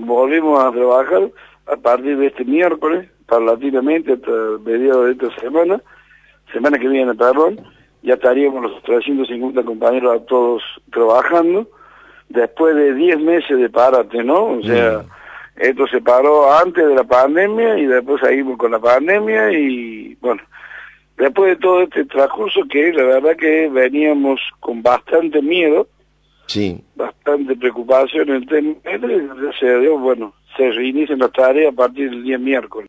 volvemos a trabajar a partir de este miércoles, paulatinamente, hasta mediados de esta semana que viene, perdón, ya estaríamos los 350 compañeros todos trabajando, después de 10 meses de parate, ¿no? O sea, esto se paró antes de la pandemia y después seguimos con la pandemia y, bueno, después de todo este transcurso que la verdad que veníamos con bastante miedo, sí, bastante preocupación en el tema, gracias a Dios, bueno, se reinician las tareas a partir del día miércoles.